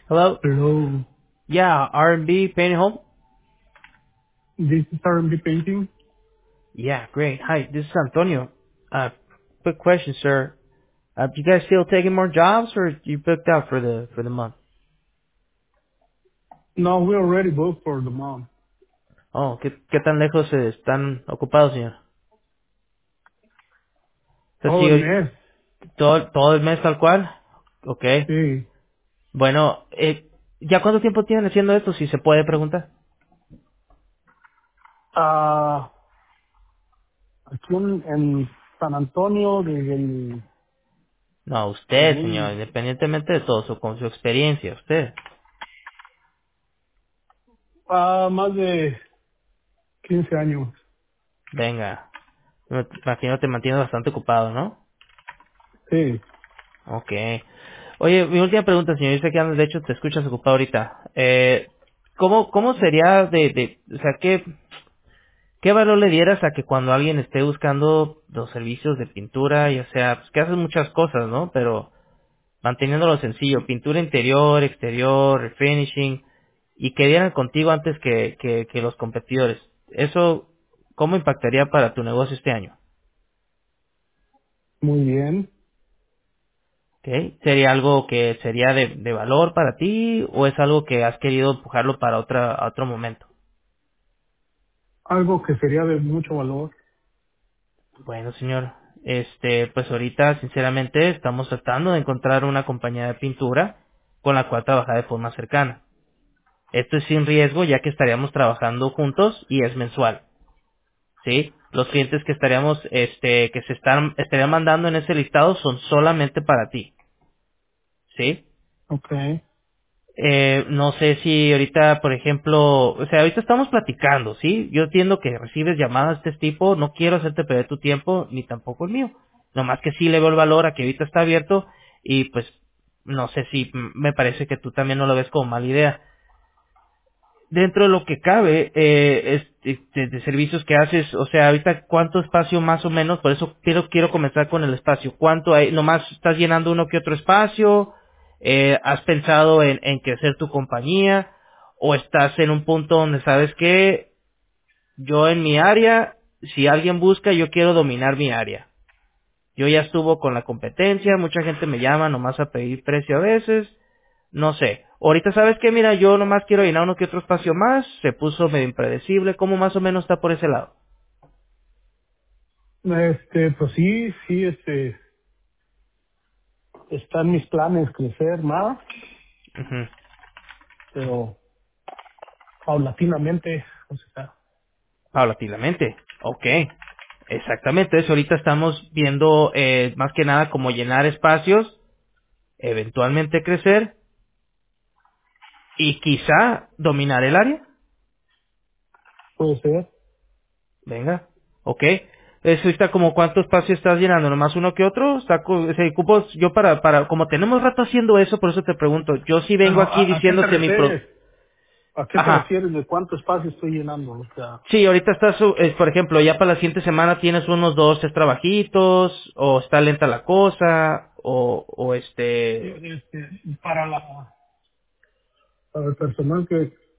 Hello? Hello. Yeah, R&B painting home? This is R&B painting. Yeah, great. Hi, this is Antonio. Quick question, sir. You guys still taking more jobs or you booked out for the month? No, we already booked for the month. Oh, ¿qué tan lejos están ocupados, señor? Entonces, Todo el sí, mes. todo el mes tal cual. Okay. Sí. Bueno, ¿ya cuánto tiempo tienen haciendo esto, si se puede preguntar? Ah, aquí en San Antonio desde el No, usted, señor, 2000, independientemente de todo, con su experiencia, usted. más de 15 años. Venga, me imagino te mantienes bastante ocupado, ¿no? Sí. Okay. Oye, mi última pregunta, señor. Yo sé que de hecho te escuchas ocupado ahorita. ¿Cómo sería o sea, qué valor le dieras a que cuando alguien esté buscando los servicios de pintura, ya sea, pues que haces muchas cosas, ¿no? Pero manteniéndolo sencillo, pintura interior, exterior, refinishing, y que dieran contigo antes que los competidores. Eso, ¿cómo impactaría para tu negocio este año? Muy bien. ¿Ok? ¿Sería algo que sería de valor para ti o es algo que has querido empujarlo para a otro momento? Algo que sería de mucho valor. Bueno, señor, pues ahorita sinceramente estamos tratando de encontrar una compañía de pintura con la cual trabajar de forma cercana. Esto es sin riesgo ya que estaríamos trabajando juntos y es mensual, ¿sí? Los clientes que estarían mandando en ese listado son solamente para ti, ¿sí? Okay. No sé si ahorita, por ejemplo, o sea, ahorita estamos platicando, ¿sí? Yo entiendo que recibes llamadas de este tipo, no quiero hacerte perder tu tiempo, ni tampoco el mío. Nomás que sí le veo el valor a que ahorita está abierto y pues no sé si me parece que tú también no lo ves como mala idea. Dentro de lo que cabe, de servicios que haces, o sea, ahorita cuánto espacio más o menos, por eso quiero comenzar con el espacio. ¿Cuánto hay? ¿Nomás estás llenando uno que otro espacio? ¿Has pensado en crecer tu compañía? ¿O estás en un punto donde sabes que yo en mi área, si alguien busca, yo quiero dominar mi área? Yo ya estuvo con la competencia, mucha gente me llama nomás a pedir precio a veces, no sé. Ahorita sabes que, mira, yo nomás quiero llenar uno que otro espacio más, se puso medio impredecible, ¿cómo más o menos está por ese lado? Pues sí, sí, están mis planes crecer más, Ujú. pero paulatinamente, o sea, Paulatinamente. Ok. Exactamente eso. Ahorita estamos viendo más que nada cómo llenar espacios, eventualmente crecer y quizá dominar el área. puede ser. Venga. Ok. Eso ahorita como cuánto espacio estás llenando, nomás uno que otro, se ocupo yo como tenemos rato haciendo eso, por eso te pregunto, yo sí vengo Pero, aquí ¿a qué te diciéndote refieres? ¿A qué te ajá. refieres de cuánto espacio estoy llenando? O sea, Sí, ahorita estás, por ejemplo, ya para la siguiente semana tienes unos 2, 3 trabajitos, o está lenta la cosa, para para el personal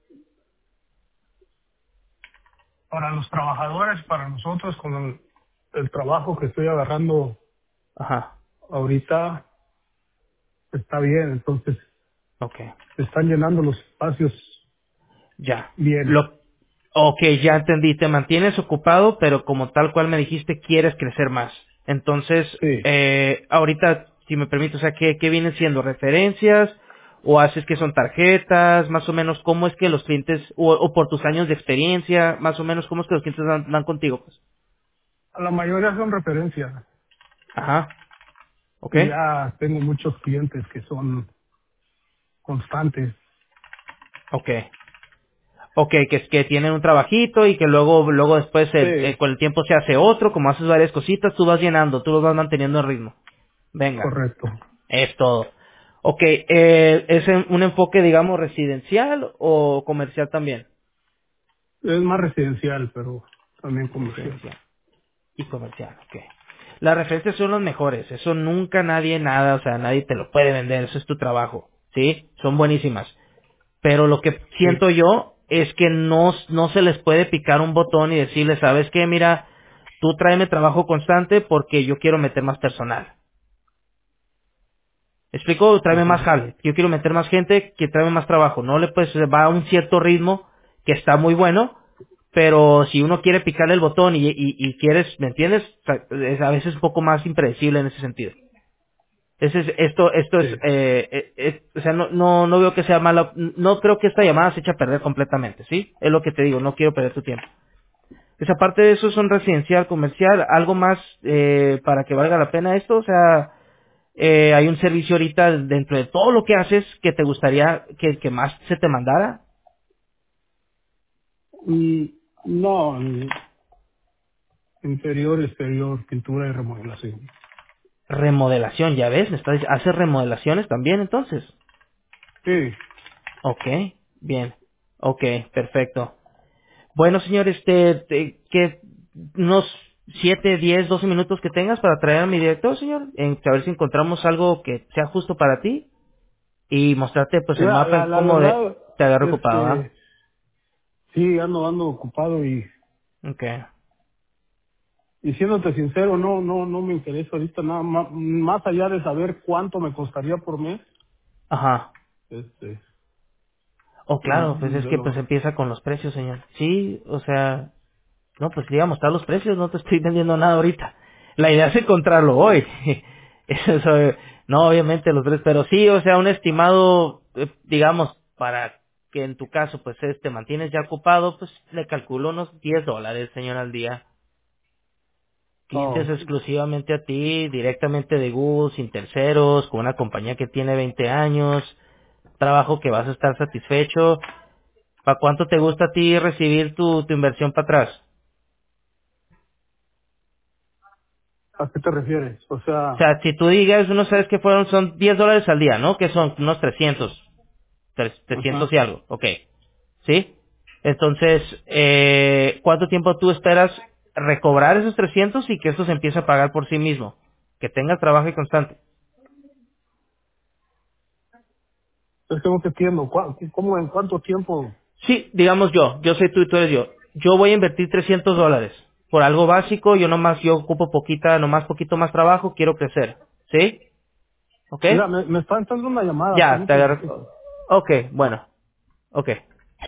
para los trabajadores, para nosotros, con el trabajo que estoy agarrando ajá, ahorita, está bien. Entonces, okay, se están llenando los espacios ya. bien. Okay, ya entendí, te mantienes ocupado, pero como tal cual me dijiste, quieres crecer más. Entonces, Sí. ahorita, si me permites, o sea, ¿qué vienen siendo? ¿Referencias? ¿O haces que son tarjetas? Más o menos, ¿cómo es que los clientes, o por tus años de experiencia, más o menos, cómo es que los clientes dan contigo? Pues? A la mayoría son referencias. Ajá, Y okay, ya tengo muchos clientes que son constantes. okay. Ok, que tienen un trabajito y que luego después Sí, con el tiempo se hace otro, como haces varias cositas, tú vas llenando, tú los vas manteniendo el ritmo. Venga, correcto. es todo. Ok, ¿es un enfoque, digamos, residencial o comercial también? Es más residencial, pero también comercial. Residencial y comercial, ok. Las referencias son los mejores, eso nunca nadie nada, o sea, nadie te lo puede vender, eso es tu trabajo. ¿sí? Son buenísimas. Pero lo que Sí. siento yo es que no se les puede picar un botón y decirles, ¿sabes qué? Mira, tú tráeme trabajo constante porque yo quiero meter más personal. ¿Explico? Tráeme más Ajá. jale. Yo quiero meter más gente que tráeme más trabajo. No le pues va a un cierto ritmo que está muy bueno, pero si uno quiere picarle el botón y quieres, ¿me entiendes? O sea, es a veces un poco más impredecible en ese sentido. Esto es, Sí. o sea, no veo que sea malo, no creo que esta llamada se eche a perder completamente, ¿sí? Es lo que te digo, no quiero perder tu tiempo. Pues aparte de eso, es un residencial, comercial, algo más para que valga la pena esto, o sea, hay un servicio ahorita dentro de todo lo que haces que te gustaría que más se te mandara. No, interior, exterior, pintura y remodelación. Remodelación, ya ves, haces remodelaciones también entonces. Sí. Ok, bien, ok, perfecto. Bueno, señor, que unos 7, 10, 12 minutos que tengas para traer a mi director, señor, en a ver si encontramos algo que sea justo para ti y mostrarte pues el mapa en La cómo verdad, te agarro ocupado, ¿ah? sí, ando ocupado Okay. y siéndote sincero, no me interesa ahorita nada más allá de saber cuánto me costaría por mes, Ajá. este, Oh, claro, pues es de que pues lo, empieza con los precios, señor. Sí, o sea, no, pues digamos, están los precios, no te estoy vendiendo nada ahorita. La idea es encontrarlo hoy. Eso, no, obviamente los precios, pero sí, o sea, un estimado, digamos, para que en tu caso, pues, te mantienes ya ocupado, pues, le calculo unos $10, señor, al día. Clientes no, exclusivamente a ti, directamente de Google, sin terceros, con una compañía que tiene 20 años, trabajo que vas a estar satisfecho. ¿Para cuánto te gusta a ti recibir tu inversión para atrás? ¿a qué te refieres? O O sea, sea, si tú digas, uno sabes que son $10 al día, ¿no? Que son unos 300 ajá, y algo, ok. ¿Sí? Entonces, ¿cuánto tiempo tú esperas recobrar esos 300 y que eso se empiece a pagar por sí mismo? Que tengas trabajo y constante. es que no te entiendo, ¿cómo en cuánto tiempo? Sí, digamos yo soy tú y tú eres yo. Yo voy a invertir $300 por algo básico, yo ocupo nomás poquito más trabajo, quiero crecer. ¿Sí? ¿Ok? Mira, me está entrando una llamada, Ya, te permíteme agarro. tantito. Ok, bueno, ok.